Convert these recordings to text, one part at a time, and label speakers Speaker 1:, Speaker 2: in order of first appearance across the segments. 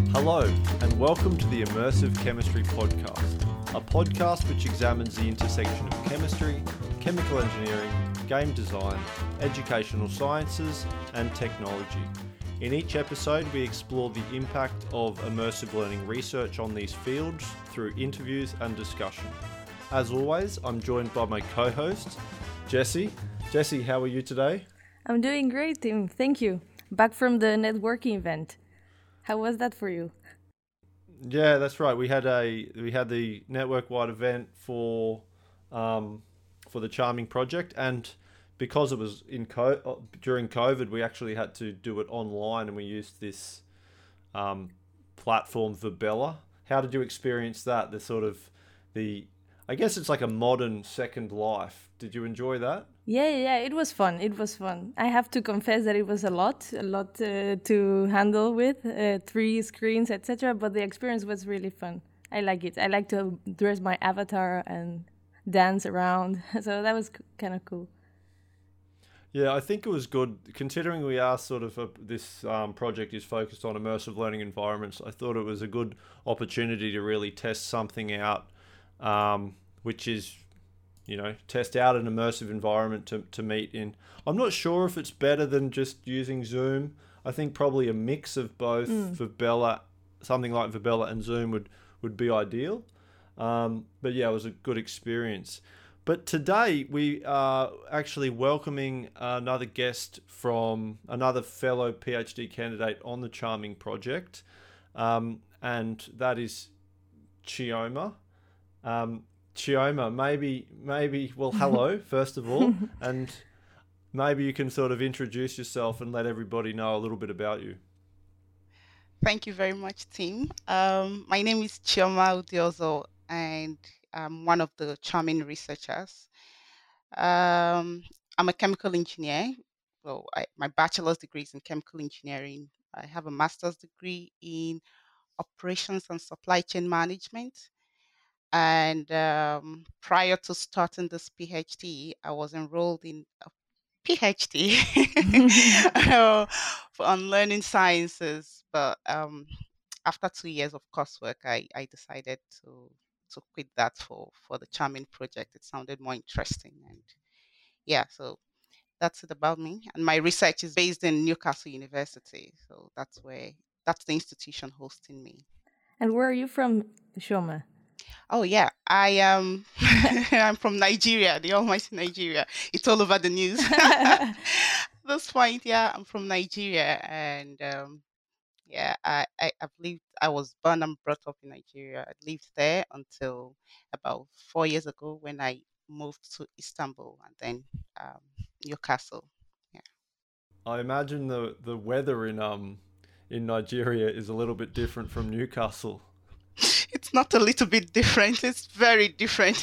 Speaker 1: Hello, and welcome to the Immersive Chemistry Podcast, a podcast which examines the intersection of chemistry, chemical engineering, game design, educational sciences, and technology. In each episode, we explore the impact of immersive learning research on these fields through interviews and discussion. As always, I'm joined by my co-host, Jessie. Jessie, how are you today?
Speaker 2: I'm doing great, Tim. Thank you. Back from the networking event. How was that for you?
Speaker 1: Yeah, that's right. We had the network-wide event for the Charming project, and because it was during COVID, we actually had to do it online, and we used this platform Verbella. How did you experience that? I guess it's like a modern Second Life. Did you enjoy that?
Speaker 2: Yeah, it was fun. It was fun. I have to confess that it was a lot to handle with, 3 screens, etc. But the experience was really fun. I like it. I like to dress my avatar and dance around. So that was kind of cool.
Speaker 1: Yeah, I think it was good considering we are this project is focused on immersive learning environments. I thought it was a good opportunity to really test something out, which is, test out an immersive environment to meet in. I'm not sure if it's better than just using Zoom. I think probably a mix of both Verbella, something like Verbella and Zoom would be ideal. But yeah, it was a good experience. But today we are actually welcoming another guest from another fellow PhD candidate on the Charming project, and that is Chioma. Chioma, well, hello, first of all, and maybe you can sort of introduce yourself and let everybody know a little bit about you.
Speaker 3: Thank you very much, team. My name is Chioma Udiozo, and I'm one of the Charming researchers. I'm a chemical engineer. My bachelor's degree is in chemical engineering. I have a master's degree in operations and supply chain management. And prior to starting this PhD, I was enrolled in a PhD on learning sciences. But after 2 years of coursework, I decided to quit that for the Charming project. It sounded more interesting. And yeah, so that's it about me. And my research is based in Newcastle University. So that's the institution hosting me.
Speaker 2: And where are you from, Shoma?
Speaker 3: Oh yeah, I am. I'm from Nigeria, the almighty Nigeria. It's all over the news. This point, yeah, I'm from Nigeria, and yeah, I've lived. I was born and brought up in Nigeria. I lived there until about 4 years ago when I moved to Istanbul and then um, Newcastle. Yeah.
Speaker 1: I imagine the weather in Nigeria is a little bit different from Newcastle.
Speaker 3: It's not a little bit different. It's very different.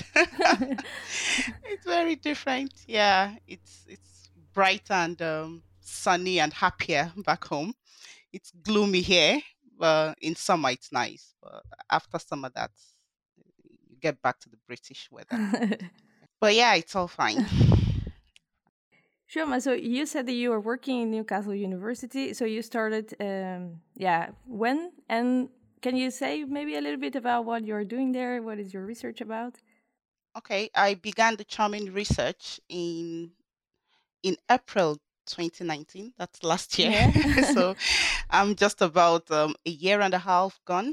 Speaker 3: It's very different. Yeah, it's bright and sunny and happier back home. It's gloomy here, but in summer it's nice. But after summer, that's you get back to the British weather. But yeah, it's all fine.
Speaker 2: Shoma, so you said that you were working in Newcastle University. So you started, when? And can you say maybe a little bit about what you're doing there? What is your research about?
Speaker 3: Okay, I began the Charming research in April 2019. That's last year.
Speaker 2: Yeah.
Speaker 3: So I'm just about a year and a half gone.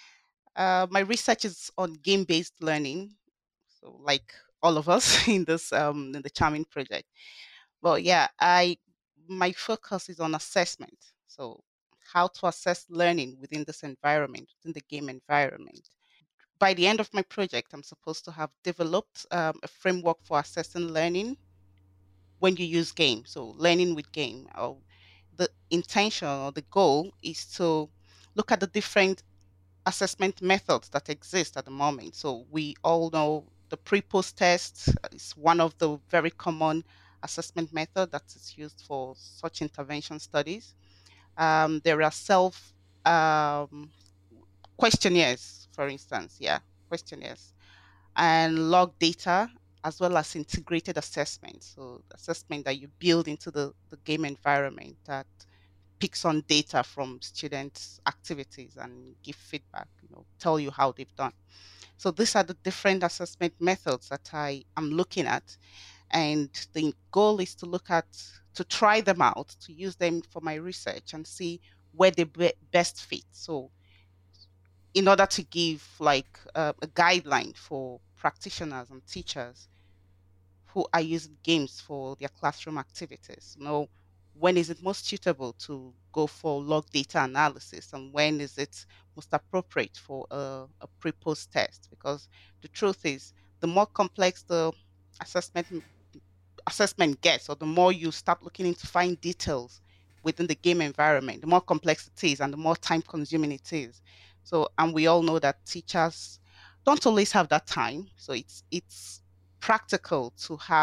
Speaker 3: My research is on game-based learning, so like all of us in the Charming project. Well, yeah, I my focus is on assessment. So how to assess learning within this environment, within the game environment. By the end of my project, I'm supposed to have developed a framework for assessing learning when you use game. So learning with game. Or the intention or the goal is to look at the different assessment methods that exist at the moment. So we all know the pre-post test is one of the very common assessment method that is used for such intervention studies. There are self um, questionnaires, for instance, yeah, questionnaires and log data as well as integrated assessment. So assessment that you build into the game environment that picks on data from students' activities and give feedback, tell you how they've done. So these are the different assessment methods that I am looking at. And the goal is to to try them out, to use them for my research and see where they best fit. So in order to give like a guideline for practitioners and teachers who are using games for their classroom activities. When is it most suitable to go for log data analysis, and when is it most appropriate for a pre-post test? Because the truth is, the more complex the assessment assessment gets, or the more you start looking into fine details within the game environment, the more complex it is and the more time consuming it is. So, and we all know that teachers don't always have that time. So it's practical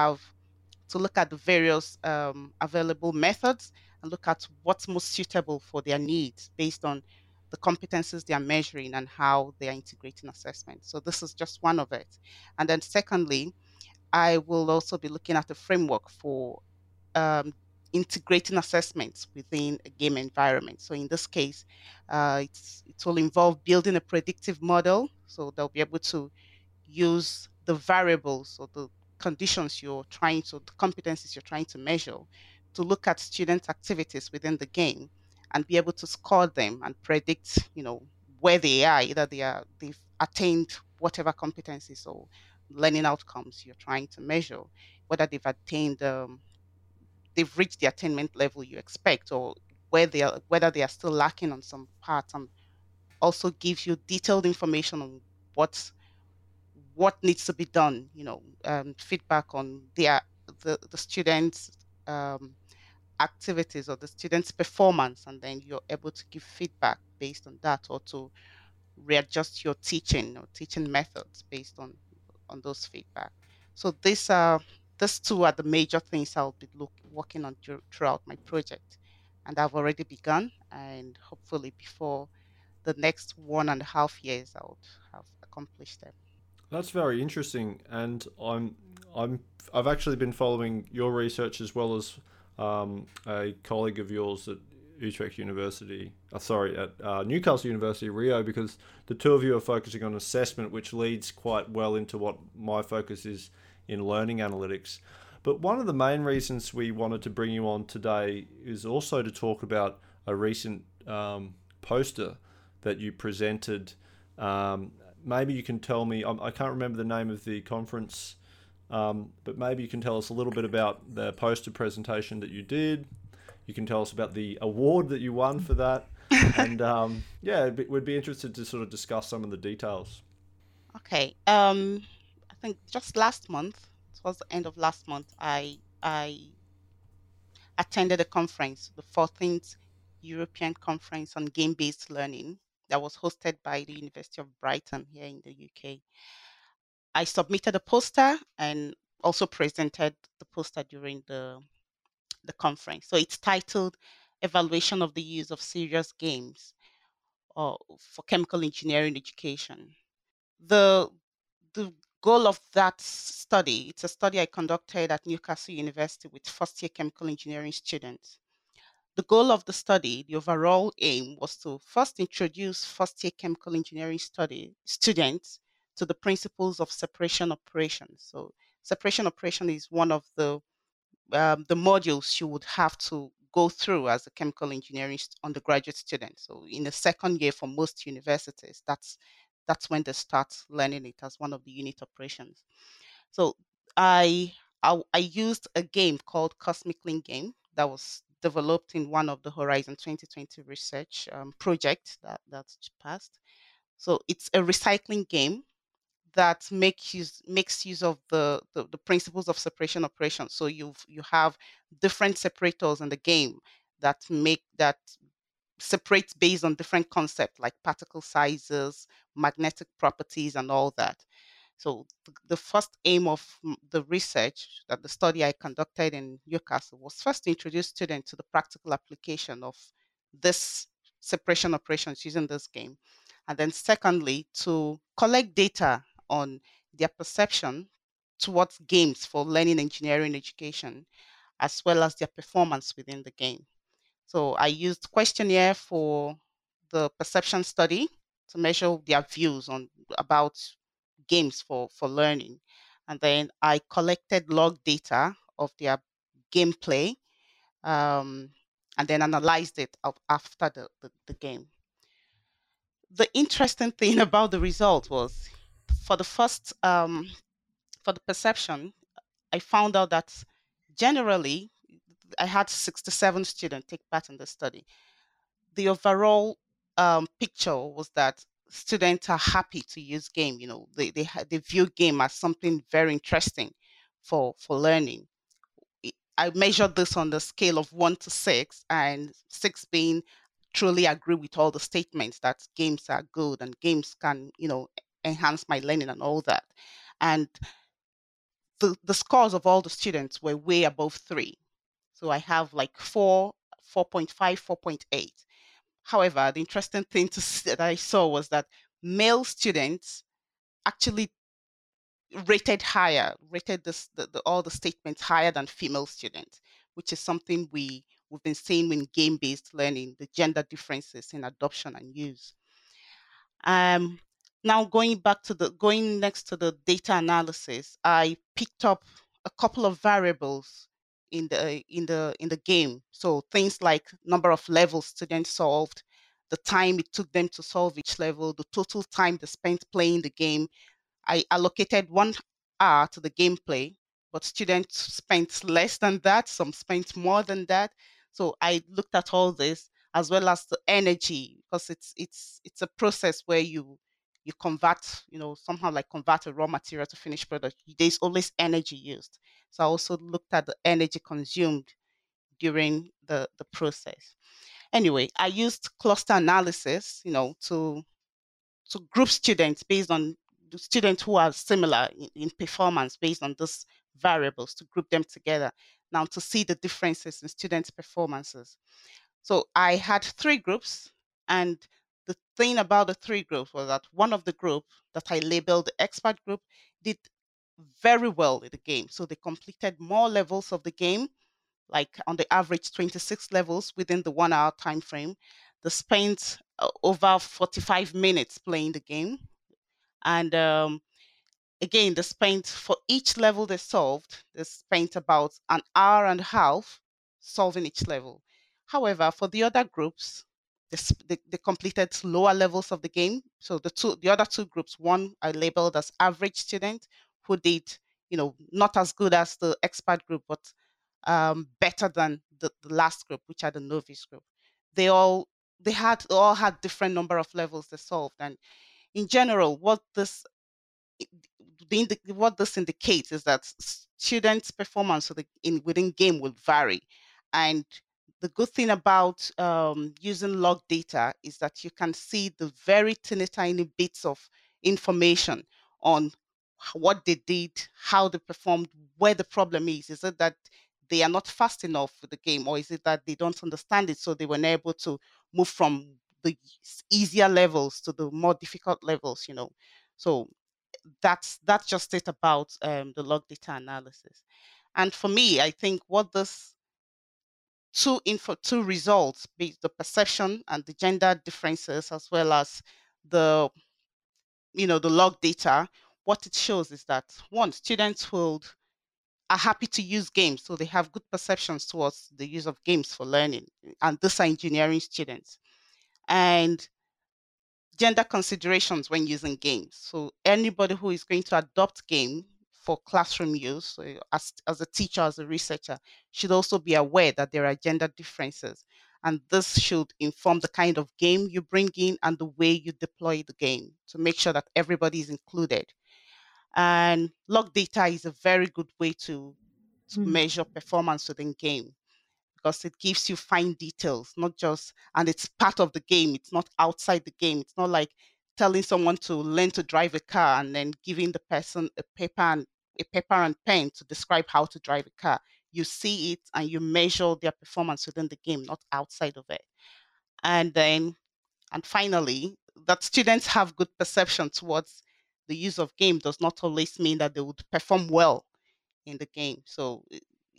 Speaker 3: to look at the various available methods and look at what's most suitable for their needs based on the competencies they are measuring and how they are integrating assessment. So this is just one of it. And then secondly, I will also be looking at a framework for um, integrating assessments within a game environment. So in this case, it will involve building a predictive model. So they'll be able to use the variables or the conditions the competencies you're trying to measure to look at student activities within the game and be able to score them and predict, where they are, either they've attained whatever competencies or learning outcomes you're trying to measure, whether they've reached the attainment level you expect, or whether they are still lacking on some parts, and also gives you detailed information on what what needs to be done, feedback on the students' um, activities or the students' performance, and then you're able to give feedback based on that, or to readjust your teaching or teaching methods based on those feedback. So these two are the major things I'll be working on throughout my project, and I've already begun, and hopefully before the next 1.5 years, I would have accomplished them.
Speaker 1: That's very interesting, and I'm I've actually been following your research as well as a colleague of yours at Utrecht University. Sorry, at Newcastle University, Rio, because the two of you are focusing on assessment, which leads quite well into what my focus is in learning analytics. But one of the main reasons we wanted to bring you on today is also to talk about a recent poster that you presented. Maybe you can tell me, I can't remember the name of the conference, but maybe you can tell us a little bit about the poster presentation that you did. You can tell us about the award that you won for that. And yeah, we'd be interested to sort of discuss some of the details.
Speaker 3: Okay. I think just last month, towards the end of last month, I attended a conference, the 14th European Conference on Game-Based Learning, that was hosted by the University of Brighton here in the UK. I submitted a poster and also presented the poster during the conference. So it's titled Evaluation of the Use of Serious Games for Chemical Engineering Education. The the goal of that study, it's a study I conducted at Newcastle University with first year chemical engineering students. The goal of the study, the overall aim, was to first introduce first year chemical engineering study students to the principles of separation operations. So separation operation is one of the modules you would have to go through as a chemical engineering undergraduate student. So in the second year for most universities, that's when they start learning it as one of the unit operations. So I I used a game called Cosmic Link Game that was developed in one of the Horizon 2020 research projects that's passed. So it's a recycling game that makes use of the principles of separation operations. So you have different separators in the game that separate based on different concepts like particle sizes, magnetic properties, and all that. So the first aim of the research, that the study I conducted in Newcastle, was first to introduce students to the practical application of this separation operations using this game. And then secondly, to collect data on their perception towards games for learning engineering education, as well as their performance within the game. So I used questionnaire for the perception study to measure their views on about games for learning. And then I collected log data of their gameplay, um, and then analyzed it after the game. The interesting thing about the result was for the first for the perception, I found out that generally I had 67 students take part in the study. The overall picture was that students are happy to use game. They view game as something very interesting for learning. I measured this on the scale of 1 to 6, and 6 being truly agree with all the statements that games are good and games can, enhance my learning and all that. And the scores of all the students were way above 3. So I have like 4, 4.5, 4.8. However, the interesting thing that I saw was that male students actually rated all the statements higher than female students, which is something we've been seeing in game-based learning, the gender differences in adoption and use. Um, Now going next to the data analysis, I picked up a couple of variables in the game. So things like number of levels students solved, the time it took them to solve each level, the total time they spent playing the game. I allocated 1 hour to the gameplay, but students spent less than that. Some spent more than that. So I looked at all this as well as the energy, because it's a process where you convert, somehow like convert a raw material to finished product. There's always energy used. So I also looked at the energy consumed during the process. Anyway, I used cluster analysis, to group students based on the students who are similar in performance based on these variables, to group them together now to see the differences in students' performances. So I had 3 groups, and the thing about the 3 groups was that one of the group that I labeled the expert group did very well in the game. So they completed more levels of the game, like on the average 26 levels within the 1 hour time frame. They spent over 45 minutes playing the game. And again, they spent for each level they solved, they spent about an hour and a half solving each level. However, for the other groups, they completed lower levels of the game. So the other 2 groups, one I labeled as average student, who did, not as good as the expert group, but better than the last group, which are the novice group. They all they all had different number of levels they solved. And in general, what this indicates is that students' performance within game will vary. And the good thing about using log data is that you can see the very tiny bits of information on what they did, how they performed, where the problem is. Is it that they are not fast enough with the game, or is it that they don't understand it, so they were not able to move from the easier levels to the more difficult levels? So that's just it about the log data analysis. And for me, I think what this two results, be the perception and the gender differences, as well as the the log data, what it shows is that one, students who are happy to use games, so they have good perceptions towards the use of games for learning, and these are engineering students. And gender considerations when using games. So anybody who is going to adopt game for classroom use, so as a teacher, as a researcher, should also be aware that there are gender differences. And this should inform the kind of game you bring in and the way you deploy the game to make sure that everybody is included. And log data is a very good way to
Speaker 2: Mm.
Speaker 3: measure performance within game, because it gives you fine details, not just, and it's part of the game. It's not outside the game. It's not like telling someone to learn to drive a car and then giving the person a paper and pen to describe how to drive a car. You see it and you measure their performance within the game, not outside of it. And then, and finally, that students have good perception towards the use of game does not always mean that they would perform well in the game. So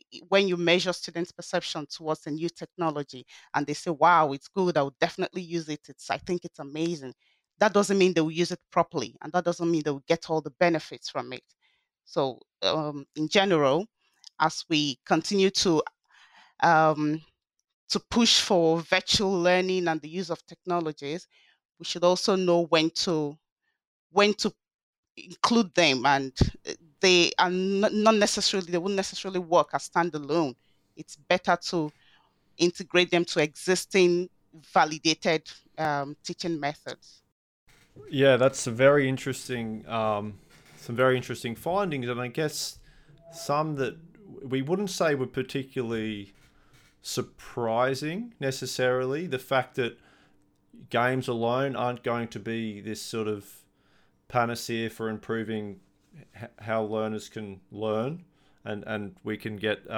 Speaker 3: when you measure students' perception towards a new technology and they say, wow, it's good, I would definitely use it. I think it's amazing. That doesn't mean they will use it properly. And that doesn't mean they will get all the benefits from it. So, in general, as we continue um, to push for virtual learning and the use of technologies, we should also know when to include them, and they are not necessarily, they wouldn't necessarily work as standalone. It's better to integrate them to existing validated teaching methods.
Speaker 1: Yeah, that's a very interesting, some very interesting findings, and I guess some that we wouldn't say were particularly surprising necessarily. The fact that games alone aren't going to be this sort of panacea for improving how learners can learn, and we can get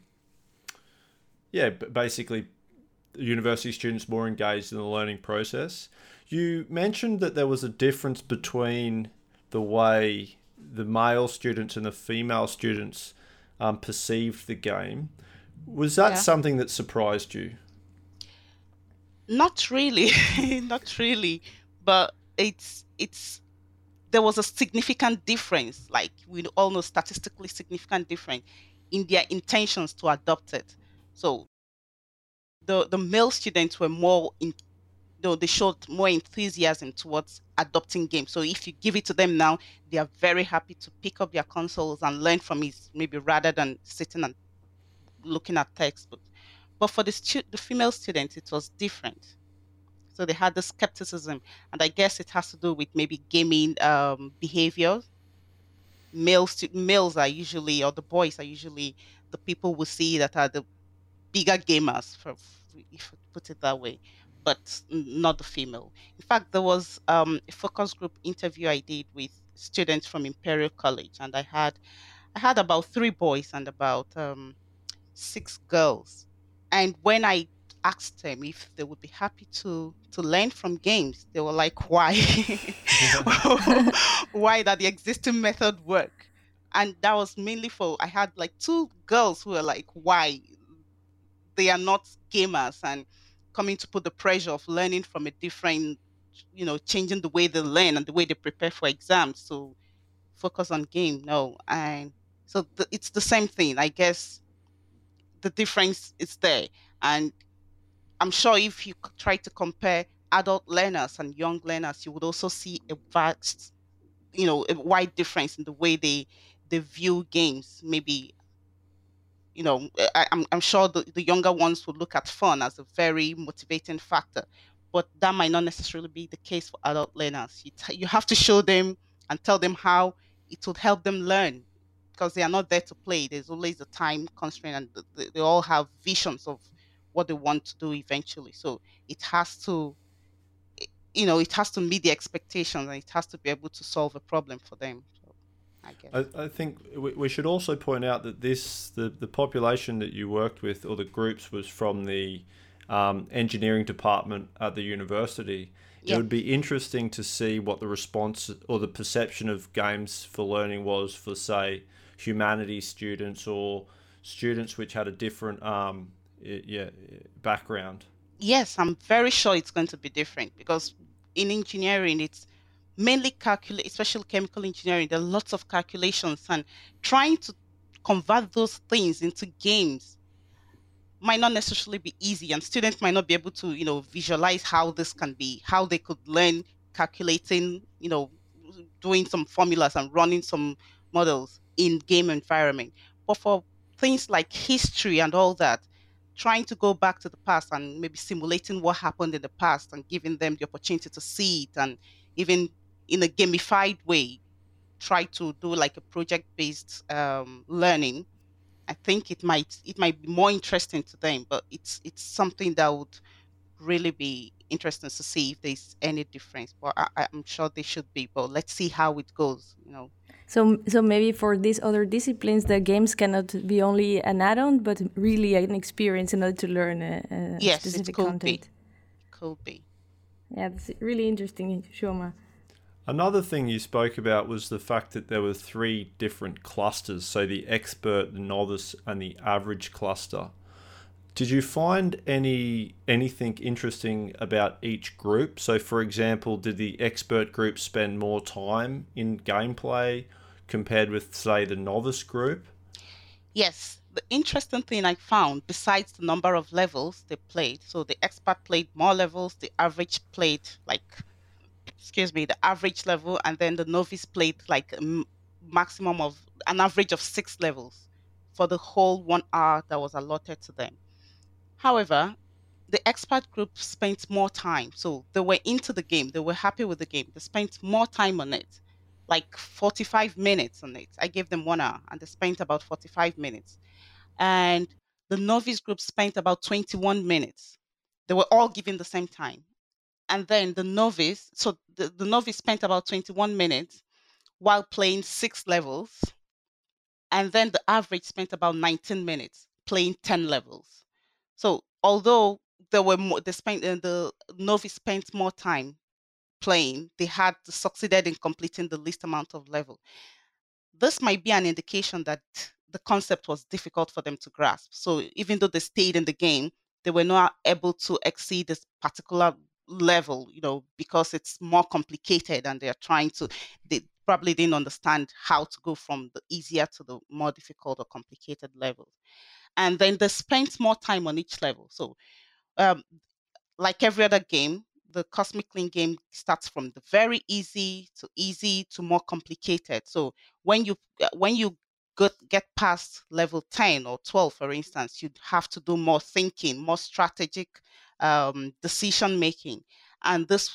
Speaker 1: basically university students more engaged in the learning process. You mentioned that there was a difference between the way the male students and the female students perceived the game. Was that
Speaker 3: Yeah.
Speaker 1: something that surprised you?
Speaker 3: Not really, not really, but it's there was a significant difference, like we all know, statistically significant difference in their intentions to adopt it. So the male students were more in, though they showed more enthusiasm towards adopting games. So if you give it to them now, they are very happy to pick up their consoles and learn from it, maybe rather than sitting and looking at textbooks. But for the female students, it was different. So they had the skepticism, and I guess it has to do with maybe gaming behavior. Males are usually, or the boys are usually, the people we see that are the bigger gamers, if you put it that way, but not the female. In fact, there was a focus group interview I did with students from Imperial College, and I had about three boys and about six girls. And when I asked them if they would be happy to learn from games, they were like, "Why? Why that the existing method work?" And that was mainly for, I had like two girls who were like, "Why? They are not gamers, and coming to put the pressure of learning from a different, changing the way they learn and the way they prepare for exams to focus on game." No, and so it's the same thing, I guess. The difference is there, and I'm sure if you try to compare adult learners and young learners, you would also see a vast, a wide difference in the way they view games. Maybe, I'm sure the younger ones would look at fun as a very motivating factor, but that might not necessarily be the case for adult learners. You have to show them and tell them how it would help them learn, because they are not there to play. There's always a time constraint, and they all have visions of what they want to do eventually. So it has to, it has to meet the expectations, and it has to be able to solve a problem for them. So I guess.
Speaker 1: I think we should also point out that the population that you worked with, or the groups, was from the engineering department at the university. It
Speaker 3: Yeah.
Speaker 1: would be interesting to see what the response or the perception of games for learning was for, say, humanities students or students which had a different background.
Speaker 3: Yes, I'm very sure it's going to be different, because in engineering, it's mainly calculate, especially chemical engineering. There are lots of calculations, and trying to convert those things into games might not necessarily be easy, and students might not be able to, visualize how this can be, how they could learn calculating, doing some formulas and running some models in game environment. But for things like history and all that, trying to go back to the past and maybe simulating what happened in the past and giving them the opportunity to see it, and even in a gamified way, try to do like a project based learning. I think it might be more interesting to them, but it's something that would really be interesting to see if there's any difference. But I'm sure they should be. But let's see how it goes.
Speaker 2: So maybe for these other disciplines, the games cannot be only an add-on, but really an experience in order to learn a
Speaker 3: Yes, it
Speaker 2: specific
Speaker 3: could be.
Speaker 2: content.
Speaker 3: Could be.
Speaker 2: Yeah, that's really interesting, Shoma.
Speaker 1: Another thing you spoke about was the fact that there were three different clusters, so the expert, the novice, and the average cluster. Did you find anything interesting about each group? So, for example, did the expert group spend more time in gameplay compared with, say, the novice group?
Speaker 3: Yes, the interesting thing I found, besides the number of levels they played, so the expert played more levels, the average played like, excuse me, the average level, and then the novice played like maximum of an average of 6 levels for the whole 1 hour that was allotted to them. However, the expert group spent more time. So they were into the game, they were happy with the game. They spent more time on it, like 45 minutes on it. I gave them 1 hour and they spent about 45 minutes. And the novice group spent about 21 minutes. They were all given the same time. And then the novice spent about 21 minutes while playing 6 levels. And then the average spent about 19 minutes playing 10 levels. So although there were more, the novice spent more time playing, they had succeeded in completing the least amount of level. This might be an indication that the concept was difficult for them to grasp. So even though they stayed in the game, they were not able to exceed this particular level, because it's more complicated and they probably didn't understand how to go from the easier to the more difficult or complicated levels. And then they spent more time on each level. So um, like every other game, the Cosmic Link game starts from the very easy to more complicated. So when you get past level 10 or 12, for instance, you'd have to do more thinking, more strategic decision making, and this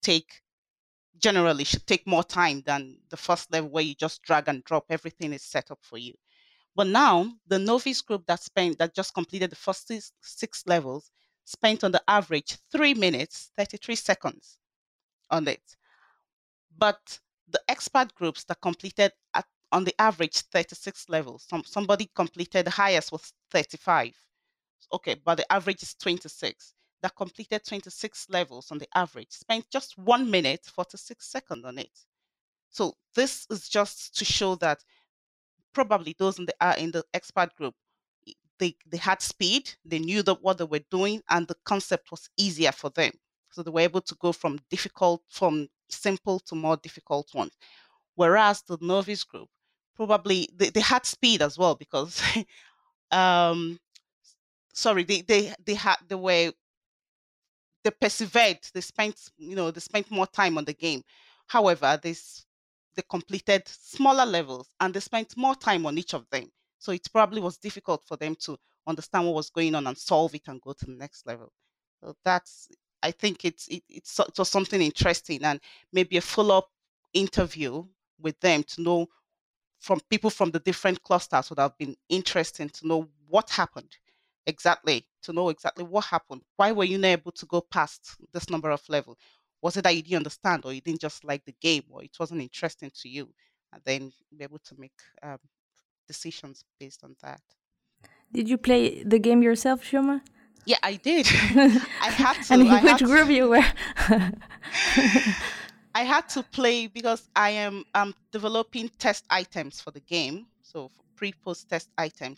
Speaker 3: should take more time than the first level where you just drag and drop, everything is set up for you. But now the novice group that just completed the first six levels spent on the average 3 minutes 33 seconds on it. But the expert groups that completed on the average 36 levels, somebody completed, the highest was 35. Okay, but the average is 26. That completed 26 levels on the average spent just 1 minute 46 seconds on it. So this is just to show that probably those in the expert group, they had speed, they knew what they were doing, and the concept was easier for them. So they were able to go from simple to more difficult ones. Whereas the novice group, probably they had speed as well because um sorry, they persevered. They spent more time on the game. However, they completed smaller levels and they spent more time on each of them. So it probably was difficult for them to understand what was going on and solve it and go to the next level. So I think it was something interesting, and maybe a follow-up interview with them to know from people from the different clusters would have been interesting to know what happened exactly, to know exactly what happened. Why were you not able to go past this number of level? Was it that you didn't understand, or you didn't just like the game, or it wasn't interesting to you? And then be able to make decisions based on that.
Speaker 2: Did you play the game yourself, Shoma?
Speaker 3: Yeah, I did. I had to.
Speaker 2: And in
Speaker 3: I
Speaker 2: which
Speaker 3: had
Speaker 2: group
Speaker 3: to.
Speaker 2: you were?
Speaker 3: I had to play because I'm developing test items for the game. So for pre-post test items,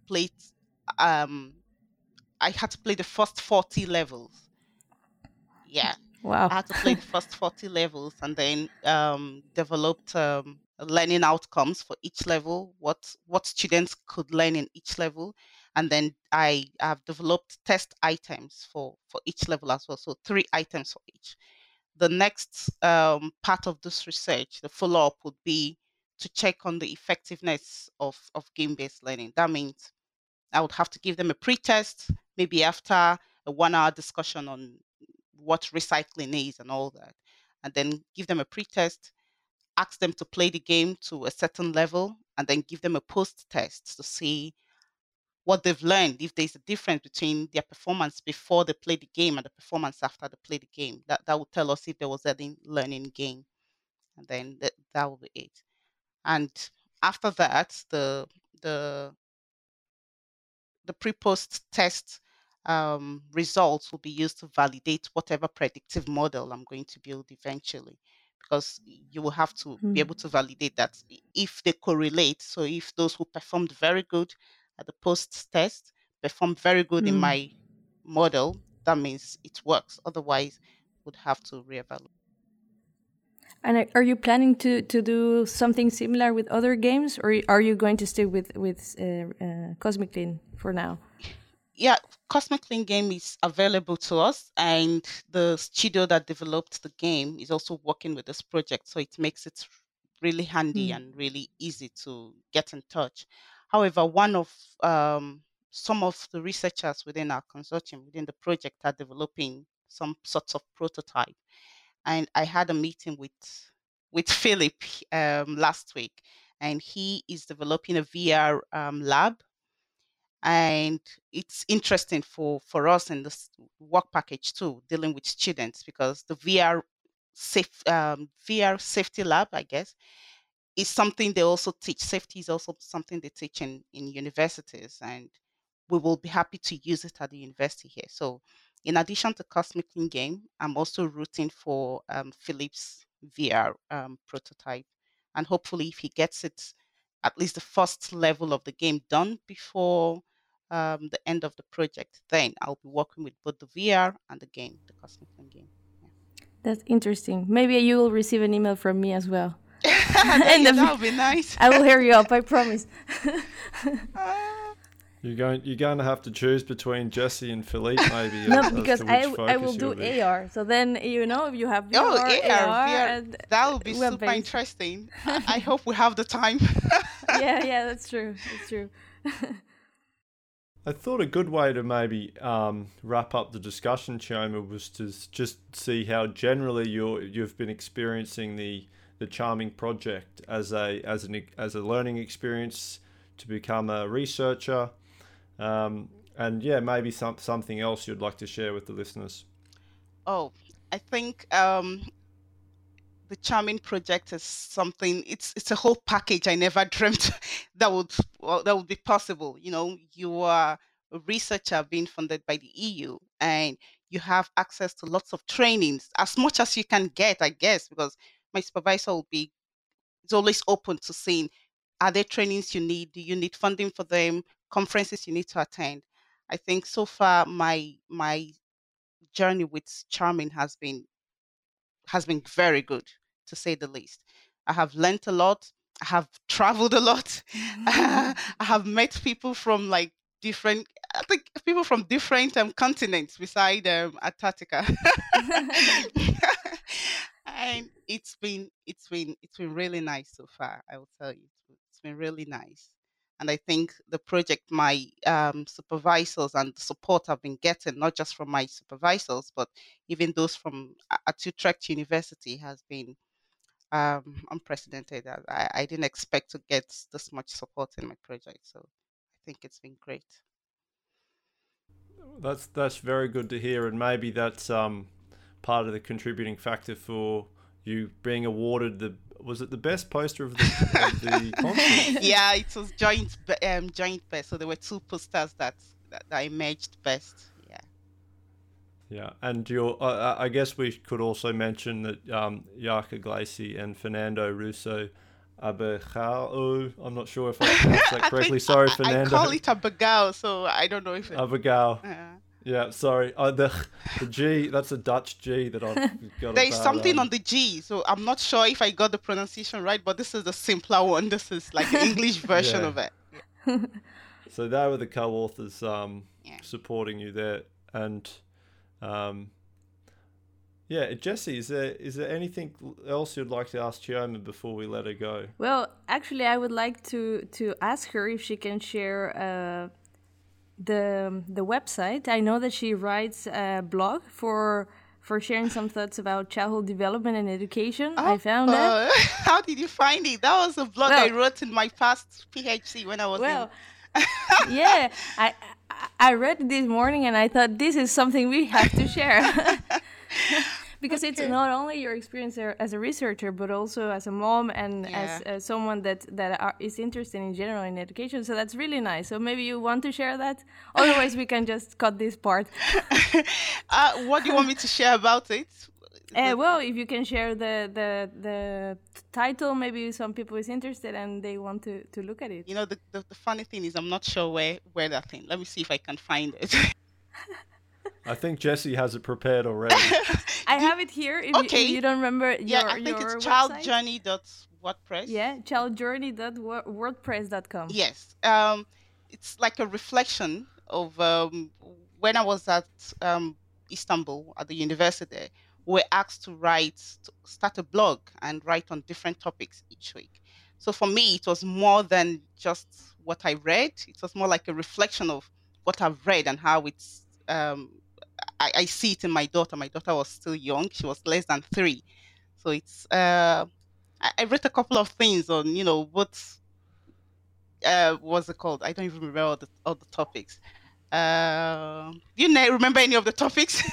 Speaker 3: um I had to play the first 40 levels. Yeah.
Speaker 2: Wow.
Speaker 3: I had to play the first 40 levels and then developed learning outcomes for each level, what students could learn in each level. And then I have developed test items for each level as well. So 3 items for each. The next part of this research, the follow up, would be to check on the effectiveness of game based learning. That means I would have to give them a pre-test, maybe after a 1 hour discussion on what recycling is and all that, and then give them a pre-test, ask them to play the game to a certain level, and then give them a post-test to see what they've learned, if there's a difference between their performance before they play the game and the performance after they play the game. That would tell us if there was any learning gain, and then that will be it. And after that, the the pre-post test results will be used to validate whatever predictive model I'm going to build eventually. because you will have to be
Speaker 2: Mm.
Speaker 3: able to validate that if they correlate. So if those who performed very good at the post test performed very good in
Speaker 2: Mm.
Speaker 3: my model, that means it works. Otherwise, would have to reevaluate.
Speaker 2: And are you planning to do something similar with other games, or are you going to stay with Cosmic Clean for now?
Speaker 3: Yeah, Cosmic Clean game is available to us, and the studio that developed the game is also working with this project, so it makes it really handy
Speaker 2: Mm.
Speaker 3: and really easy to get in touch. However, some of the researchers within our consortium, within the project, are developing some sorts of prototype, and I had a meeting with Philip last week, and he is developing a VR lab, and it's interesting for us in this work package too, dealing with students, because the VR safety lab, I guess, is something they also teach. Safety is also something they teach in universities, and we will be happy to use it at the university here. So, in addition to Cosmic Clean game, I'm also rooting for Philip's VR prototype, and hopefully, if he gets it, at least the first level of the game done before the end of the project, then I'll be working with both the VR and the game, the Cosmic Clean game.
Speaker 2: That's interesting. Maybe you will receive an email from me as well.
Speaker 3: Yeah. That would be nice.
Speaker 2: I will hear you up, I promise.
Speaker 1: You're going to have to choose between Jesse and Philippe, maybe.
Speaker 2: No,
Speaker 1: as
Speaker 2: because
Speaker 1: to which
Speaker 2: I will
Speaker 1: focus
Speaker 2: do
Speaker 1: you'll be.
Speaker 2: AR. So then, you you have VR,
Speaker 3: Oh, AR,
Speaker 2: AR,
Speaker 3: VR.
Speaker 2: and
Speaker 3: That would be super
Speaker 2: web-based.
Speaker 3: interesting. I hope we have the time.
Speaker 2: Yeah, that's true. That's true.
Speaker 1: I thought a good way to maybe wrap up the discussion, Chioma, was to just see how generally you've been experiencing the Charming project as a learning experience to become a researcher, and yeah, maybe something else you'd like to share with the listeners.
Speaker 3: Oh, I think the Charming project is something. It's a whole package. I never dreamt that would be possible. You are a researcher being funded by the EU, and you have access to lots of trainings, as much as you can get, I guess, because my supervisor will be is always open to seeing, are there trainings you need? Do you need funding for them? Conferences you need to attend? I think so far my journey with Charming has been very good, to say the least. I have learnt a lot. I have traveled a lot. I have met people from like different, I think people from different continents beside Antarctica. And it's been really nice so far. I will tell you, it's been really nice. And I think the project, my supervisors and the support I've been getting, not just from my supervisors, but even those from at Utrecht University, has been unprecedented. I didn't expect to get this much support in my project, so I think it's been great.
Speaker 1: That's very good to hear, and maybe that's part of the contributing factor for you being awarded was it the best poster of the conference?
Speaker 3: Yeah, it was joint best. So there were two posters that emerged best. Yeah.
Speaker 1: Yeah, and I guess we could also mention that Yaka Glacy and Fernando Russo Abagao. I'm not sure if I pronounced that correctly. Sorry,
Speaker 3: I
Speaker 1: Fernando.
Speaker 3: call it Abagao, so I don't know if
Speaker 1: Abagao.
Speaker 3: uh,
Speaker 1: Yeah, sorry. The G, that's a Dutch G that I've got.
Speaker 3: there is something on the G, so I'm not sure if I got the pronunciation right, but this is the simpler one. This is like the English version
Speaker 1: Yeah.
Speaker 3: of it.
Speaker 1: So they were the co-authors
Speaker 3: Yeah.
Speaker 1: supporting you there, and yeah, Jesse, is there anything else you'd like to ask Chioma before we let her go?
Speaker 2: Well, actually, I would like to ask her if she can share the website. I know that she writes a blog for sharing some thoughts about childhood development and education. I found that.
Speaker 3: How did you find it? That was a blog I wrote in my past PhD when I was in.
Speaker 2: Yeah, I read it this morning and I thought this is something we have to share. Because it's not only your experience as a researcher, but also as a mom and as someone that is interested in general in education. So that's really nice. So maybe you want to share that. Otherwise, we can just cut this part.
Speaker 3: What do you want me to share about it?
Speaker 2: Well, if you can share the title, maybe some people is interested and they want to look at it.
Speaker 3: The funny thing is I'm not sure where that thing. Let me see if I can find it.
Speaker 1: I think Jessie has it prepared already.
Speaker 2: I have it here. If you don't remember
Speaker 3: I think it's childjourney.wordpress.
Speaker 2: Yeah, childjourney.wordpress.com.
Speaker 3: Yes. It's like a reflection of when I was at Istanbul at the university. We're asked to start a blog and write on different topics each week. So for me, it was more than just what I read. It was more like a reflection of what I've read and how it's I see it in my daughter. My daughter was still young. She was less than 3. So it's I wrote a couple of things on, what's it called? I don't even remember all the topics. Do you remember any of the topics?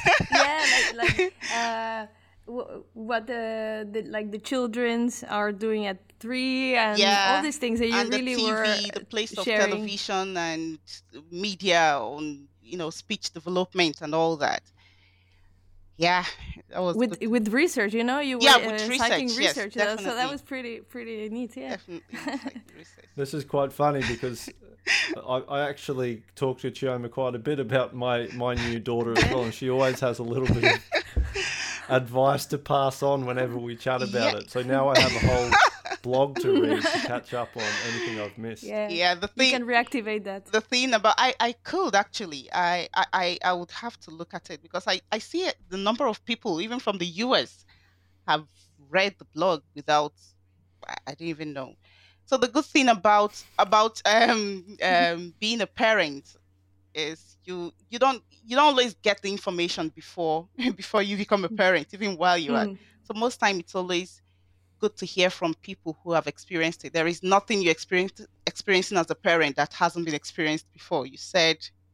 Speaker 2: Yeah, what the children's are doing at 3 and all these things that you
Speaker 3: and
Speaker 2: really
Speaker 3: the TV,
Speaker 2: were
Speaker 3: the place of
Speaker 2: sharing.
Speaker 3: television and media on speech development and all that. Yeah, that was
Speaker 2: with research, you were
Speaker 3: with
Speaker 2: citing
Speaker 3: research. Yes,
Speaker 2: so that was pretty neat. Yeah,
Speaker 3: definitely research.
Speaker 1: This is quite funny because I actually talk to Chioma quite a bit about my new daughter as well, and she always has a little bit of advice to pass on whenever we chat about it. So now I have a whole blog to read to catch up on anything I've missed.
Speaker 2: Yeah. The thing, you can reactivate that.
Speaker 3: The thing about I could actually I would have to look at it because I see it, the number of people even from the US have read the blog without I don't even know. So the good thing about being a parent is you don't always get the information before you become a parent, even while you're at. So most time it's always good to hear from people who have experienced it. There is nothing you're experiencing as a parent that hasn't been experienced before. You said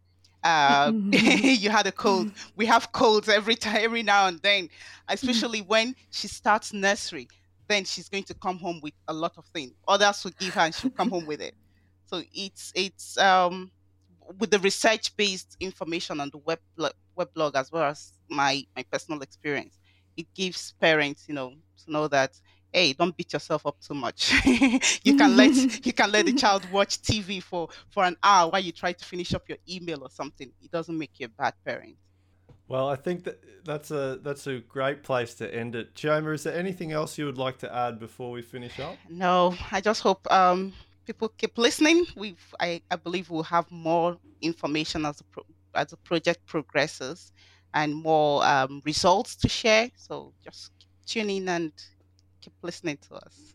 Speaker 3: you had a cold. We have colds every now and then, especially when she starts nursery. Then she's going to come home with a lot of things. Others will give her and she'll come home with it. So it's with the research-based information on the web blog as well as my personal experience, it gives parents, to know that, hey, don't beat yourself up too much. you can let the child watch TV for an hour while you try to finish up your email or something. It doesn't make you a bad parent.
Speaker 1: Well, I think that's a great place to end it. Chioma, is there anything else you would like to add before we finish up?
Speaker 3: No, I just hope people keep listening. I believe we'll have more information as the project progresses and more results to share. So just tune in and keep listening to us.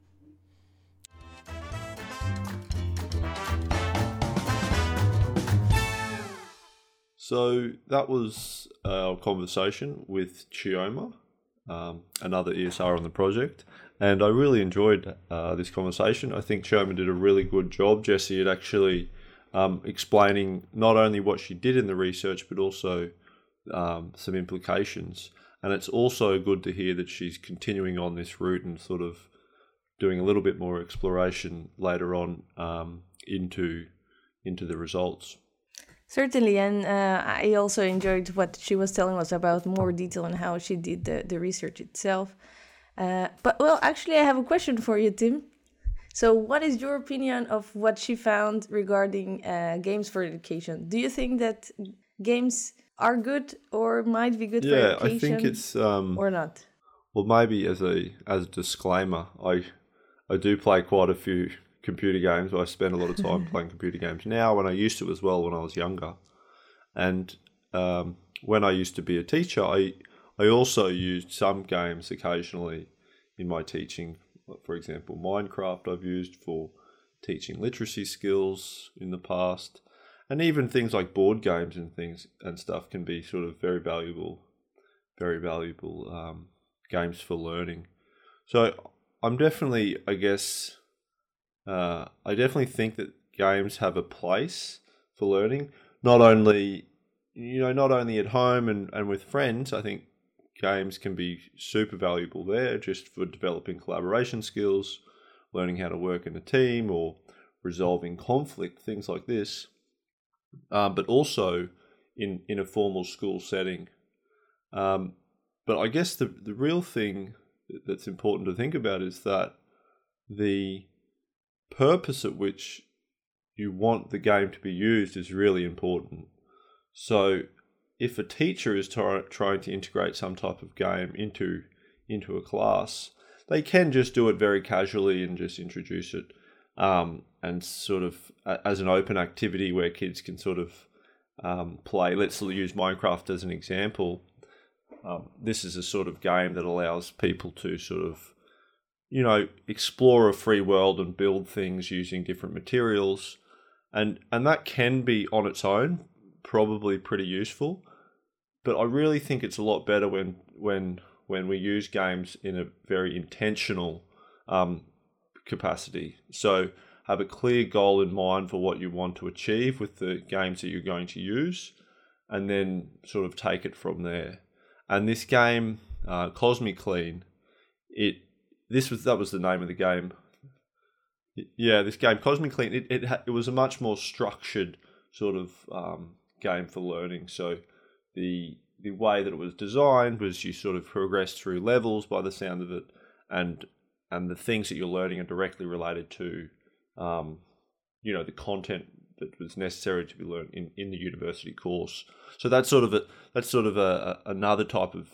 Speaker 1: So that was our conversation with Chioma, another ESR on the project, and I really enjoyed this conversation. I think Chioma did a really good job, Jessie, at actually explaining not only what she did in the research, but also some implications. And it's also good to hear that she's continuing on this route and sort of doing a little bit more exploration later on into the results.
Speaker 2: Certainly, and I also enjoyed what she was telling us about more detail on how she did the research itself. Actually, I have a question for you, Tim. So what is your opinion of what she found regarding games for education? Do you think that games are good or might be good for education?
Speaker 1: Yeah, I think it's...
Speaker 2: or not?
Speaker 1: Well, maybe as a disclaimer, I do play quite a few computer games. I spend a lot of time playing computer games now, and I used to as well when I was younger. And when I used to be a teacher, I also used some games occasionally in my teaching. For example, Minecraft I've used for teaching literacy skills in the past, and even things like board games and things and stuff can be sort of very valuable games for learning. So I'm definitely, I guess, I definitely think that games have a place for learning, not only at home and with friends. I think games can be super valuable there just for developing collaboration skills, learning how to work in a team or resolving conflict, things like this. But also in a formal school setting. But But I guess the real thing that's important to think about is that the purpose at which you want the game to be used is really important. So if a teacher is trying to integrate some type of game into a class, they can just do it very casually and just introduce it and sort of as an open activity where kids can sort of play. Let's use Minecraft as an example. This is a sort of game that allows people to sort of, explore a free world and build things using different materials. And that can be on its own probably pretty useful. But I really think it's a lot better when we use games in a very intentional capacity. So have a clear goal in mind for what you want to achieve with the games that you're going to use, and then sort of take it from there. And this game, Cosmic Clean, that was the name of the game. Yeah, this game, Cosmic Clean, it was a much more structured sort of game for learning. So the way that it was designed was you sort of progress through levels by the sound of it, and the things that you're learning are directly related to, the content that was necessary to be learned in the university course. So that's sort of another type of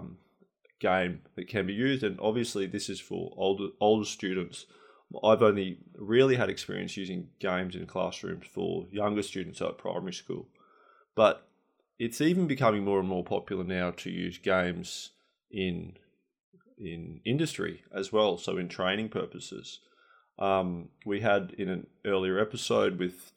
Speaker 1: game that can be used, and obviously this is for older students. I've only really had experience using games in classrooms for younger students at primary school, but it's even becoming more and more popular now to use games in industry as well, so in training purposes. We had in an earlier episode with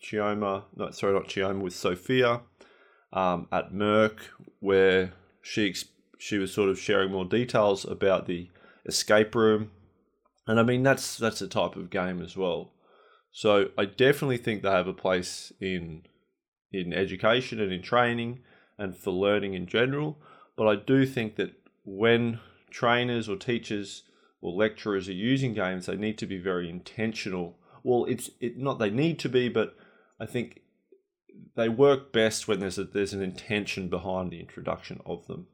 Speaker 1: with Sophia at Merck, where she was sort of sharing more details about the escape room. And I mean, that's a type of game as well. So I definitely think they have a place in education and in training and for learning in general. But I do think that when trainers or teachers or lecturers are using games, they need to be very intentional. Well, not they need to be, but I think they work best when there's an intention behind the introduction of them.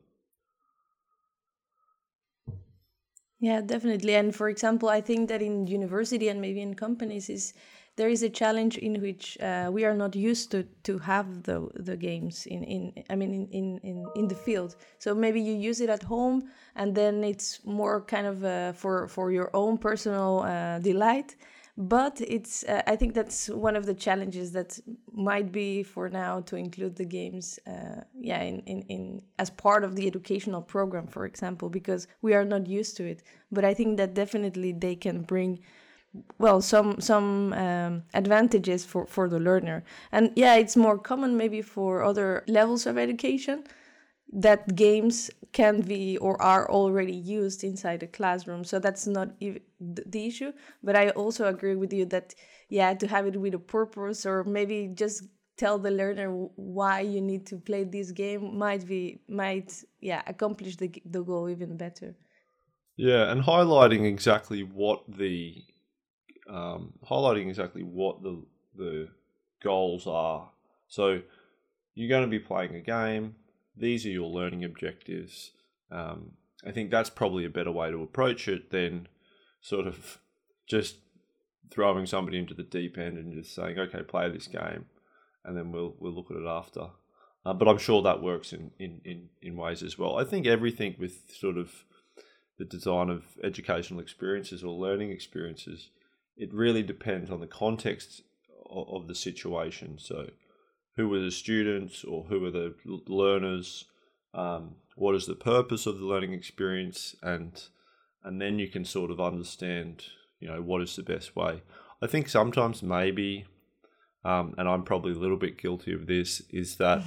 Speaker 2: Yeah, definitely. And for example, I think that in university and maybe in companies there is a challenge in which we are not used to have the games in the field. So maybe you use it at home, and then it's more kind of for your own personal delight. But it's I think that's one of the challenges that might be for now to include the games in as part of the educational program, for example, because we are not used to it. But I think that definitely they can bring some advantages for the learner. And yeah, it's more common maybe for other levels of education that games can be or are already used inside the classroom. So that's not the issue. But I also agree with you that, to have it with a purpose, or maybe just tell the learner why you need to play this game might accomplish the goal even better.
Speaker 1: Yeah, and highlighting exactly what the goals are. So you're going to be playing a game. These are your learning objectives. I think that's probably a better way to approach it than sort of just throwing somebody into the deep end and just saying, okay, play this game, and then we'll look at it after. But I'm sure that works in ways as well. I think everything with sort of the design of educational experiences or learning experiences, it really depends on the context of the situation. So who are the students or who are the learners? What is the purpose of the learning experience? And then you can sort of understand, what is the best way. I think sometimes maybe, and I'm probably a little bit guilty of this, is that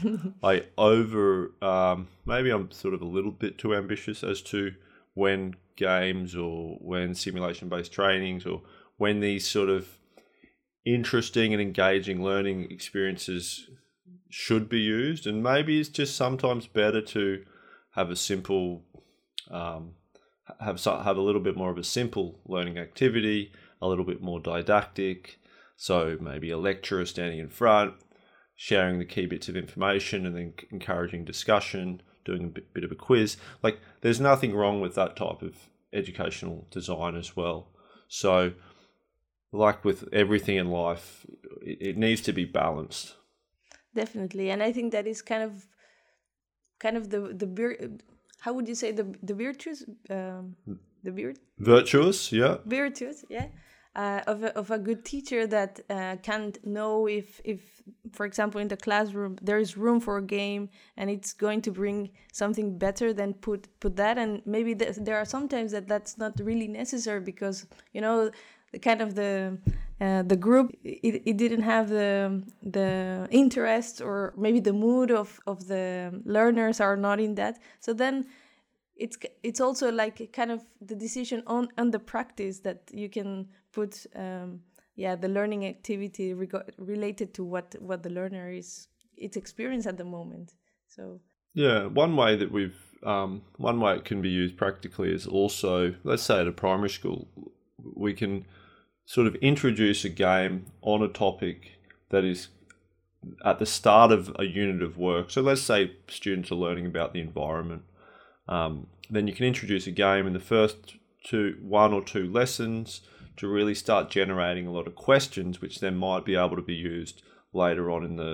Speaker 1: maybe I'm sort of a little bit too ambitious as to when games or when simulation-based trainings or when these sort of interesting and engaging learning experiences should be used. And maybe it's just sometimes better to have a simple, have a little bit more of a simple learning activity, a little bit more didactic. So maybe a lecturer standing in front, sharing the key bits of information and then encouraging discussion, doing a bit of a quiz. Like, there's nothing wrong with that type of educational design as well. So, like with everything in life, it needs to be balanced.
Speaker 2: Definitely, and I think that is kind of how would you say the virtues
Speaker 1: Virtuous, yeah.
Speaker 2: Virtuous, yeah. Of a good teacher that can know if for example in the classroom there is room for a game and it's going to bring something better, than put that. And maybe there are sometimes that's not really necessary, because the kind of the group, it didn't have the interest, or maybe the mood of the learners are not in that. So then it's also like kind of the decision on the practice that you can put the learning activity related to what the learner is its experience at the moment. So
Speaker 1: one way it can be used practically is also, let's say at a primary school, we can sort of introduce a game on a topic that is at the start of a unit of work. So let's say students are learning about the environment. Then you can introduce a game in the first one or two lessons to really start generating a lot of questions, which then might be able to be used later on in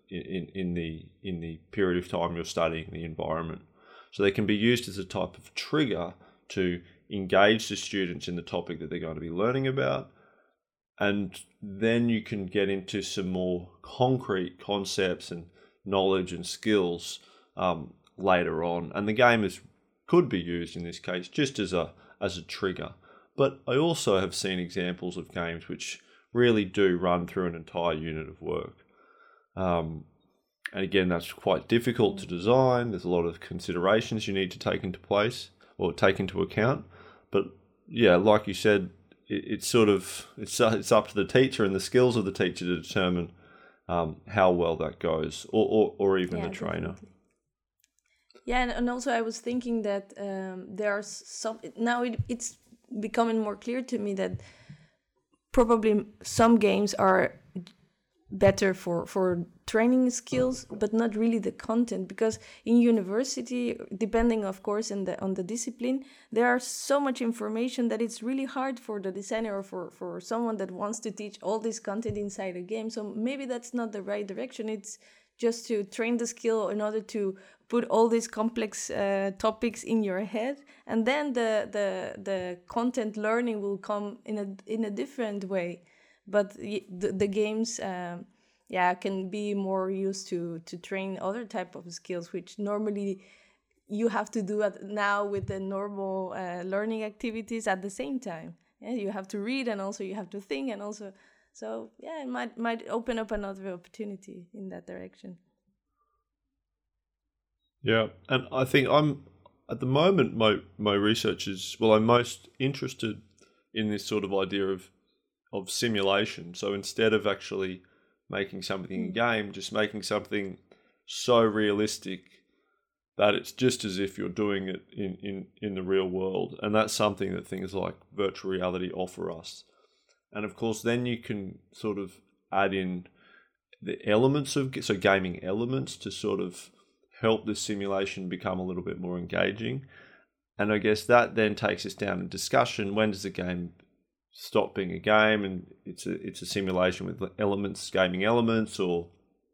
Speaker 1: the period of time you're studying the environment. So they can be used as a type of trigger to engage the students in the topic that they're going to be learning about. And then you can get into some more concrete concepts and knowledge and skills later on. And the game could be used in this case just as a trigger. But I also have seen examples of games which really do run through an entire unit of work. And again, that's quite difficult to design. There's a lot of considerations you need to take into account. But yeah, like you said, it's up to the teacher and the skills of the teacher to determine how well that goes, or even the trainer.
Speaker 2: Definitely. Yeah, and also I was thinking that there are some, now it's becoming more clear to me that probably some games are better for training skills, but not really the content, because in university, depending of course on the discipline, there are so much information that it's really hard for the designer or for someone that wants to teach all this content inside a game. So maybe that's not the right direction. It's just to train the skill in order to put all these complex topics in your head, and then the content learning will come in a different way. But the games can be more used to train other type of skills, which normally you have to do now with the normal learning activities at the same time. Yeah, you have to read, and also you have to think, and also, so yeah, it might open up another opportunity in that direction.
Speaker 1: Yeah, and I think at the moment my research is, I'm most interested in this sort of idea of simulation. So instead of actually making something in game, just making something so realistic that it's just as if you're doing it in the real world. And that's something that things like virtual reality offer us. And of course, then you can sort of add in the elements gaming elements to sort of help the simulation become a little bit more engaging. And I guess that then takes us down in discussion. When does the game stop being a game and it's a simulation with gaming elements, or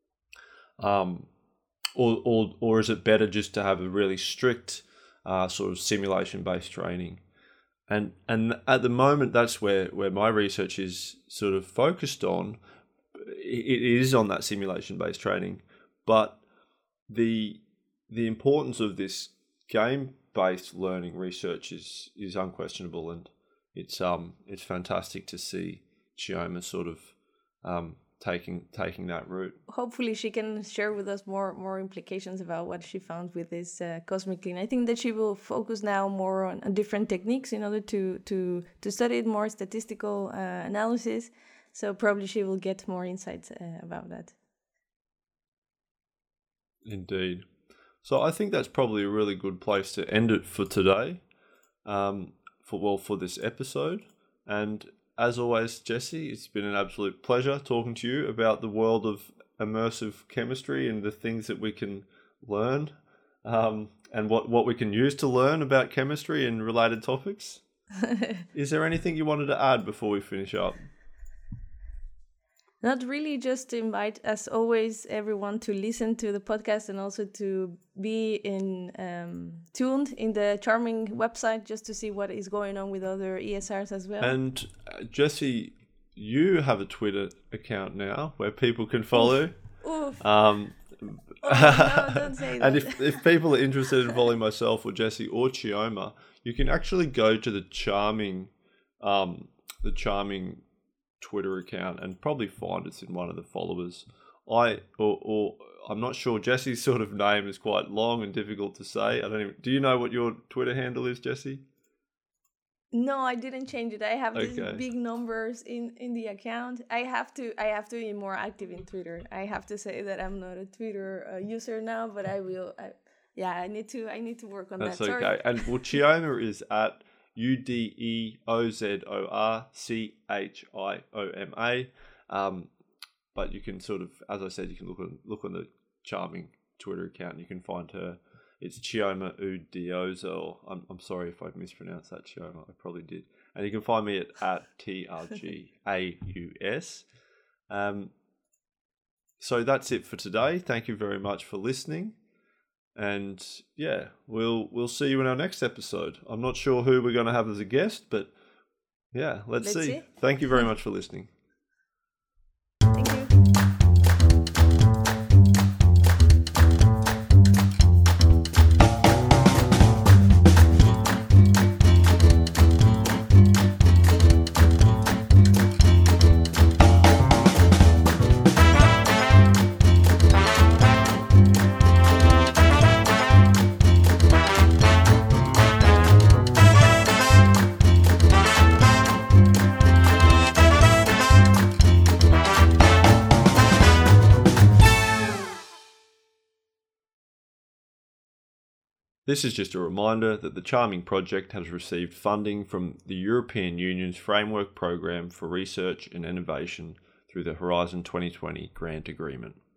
Speaker 1: is it better just to have a really strict sort of simulation-based training? And at the moment, that's where my research is sort of focused on. It is on that simulation-based training, but the importance of this game-based learning research is unquestionable, and it's fantastic to see Chioma sort of taking that route.
Speaker 2: Hopefully she can share with us more implications about what she found with this Cosmic Clean. I think that she will focus now more on different techniques in order to study it, more statistical analysis. So probably she will get more insights about that.
Speaker 1: Indeed. So I think that's probably a really good place to end it for today, for this episode. And as always, Jesse, it's been an absolute pleasure talking to you about the world of immersive chemistry and the things that we can learn and what we can use to learn about chemistry and related topics. Is there anything you wanted to add before we finish up?
Speaker 2: Not really, just to invite, as always, everyone to listen to the podcast and also to be tuned in the Charming website just to see what is going on with other ESRs as well.
Speaker 1: And Jessie, you have a Twitter account now where people can follow.
Speaker 2: Oof.
Speaker 1: Oh,
Speaker 2: no, don't say that.
Speaker 1: And if people are interested in following myself or Jessie or Chioma, you can actually go to the Charming Twitter account and probably find us in one of the followers. I'm not sure. Jessie's sort of name is quite long and difficult to say. Do you know what your Twitter handle is, Jessie?
Speaker 2: No, I didn't change it. I have these big numbers in the account. I have to be more active in Twitter. I have to say that I'm not a Twitter user now, but I will. I need to work on that.
Speaker 1: That's okay. And Chioma is at UDEOZORCHIOMA. But you can sort of, as I said, you can look on the Charming Twitter account and you can find her. It's Chioma Udiozo. I'm sorry if I mispronounced that, Chioma. I probably did. And you can find me at TRGAUS. So that's it for today. Thank you very much for listening. And yeah, we'll see you in our next episode. I'm not sure who we're going to have as a guest, but yeah, let's see. Thank you very much for listening.
Speaker 2: Thank you.
Speaker 1: This is just a reminder that the Charming project has received funding from the European Union's Framework Programme for Research and Innovation through the Horizon 2020 grant agreement.